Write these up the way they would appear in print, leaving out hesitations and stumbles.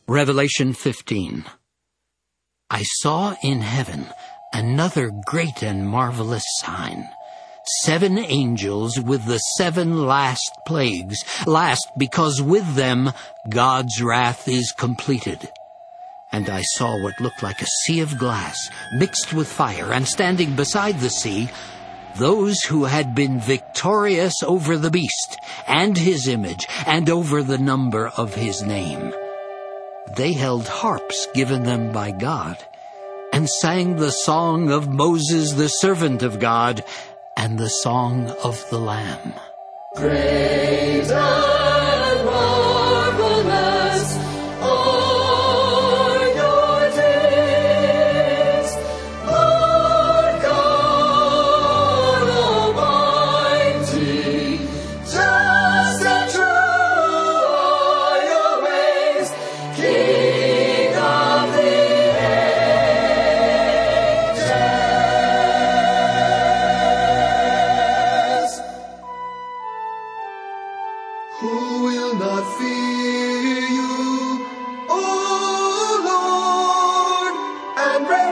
Revelation 15. I saw in heaven another great and marvelous sign. 7 angels with the 7 last plagues, last because with them God's wrath is completed. And I saw what looked like a sea of glass mixed with fire, and standing beside the sea, those who had been victorious over the beast and his image and over the number of his name. They held harps given them by God and sang the song of Moses the servant of God and the song of the Lamb. Great and marvelous are your deeds, Lord God Almighty. Just and true are your ways, King of the ages. Who will not fear you, O Lord, and bring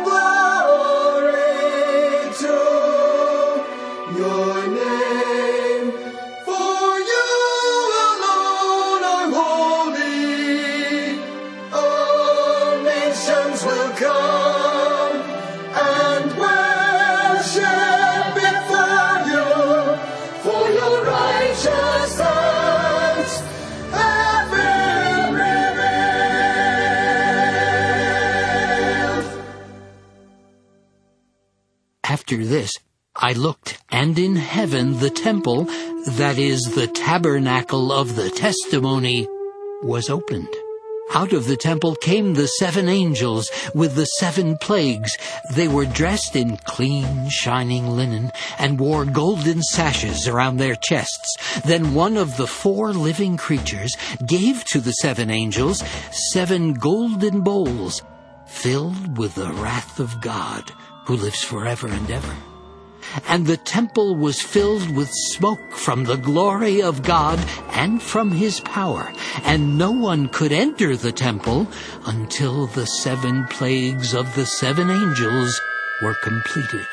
glory to your name? For you alone are holy. All nations will come and worship before you, for your righteous acts have been revealed. After this, I looked, and in heaven the temple, that is, the tabernacle of the testimony, was opened. Out of the temple came the 7 angels with the 7 plagues. They were dressed in clean, shining linen and wore golden sashes around their chests. Then one of the 4 living creatures gave to the 7 angels 7 golden bowls filled with the wrath of God, who lives forever and ever. And the temple was filled with smoke from the glory of God and from his power, and no one could enter the temple until the 7 plagues of the 7 angels were completed.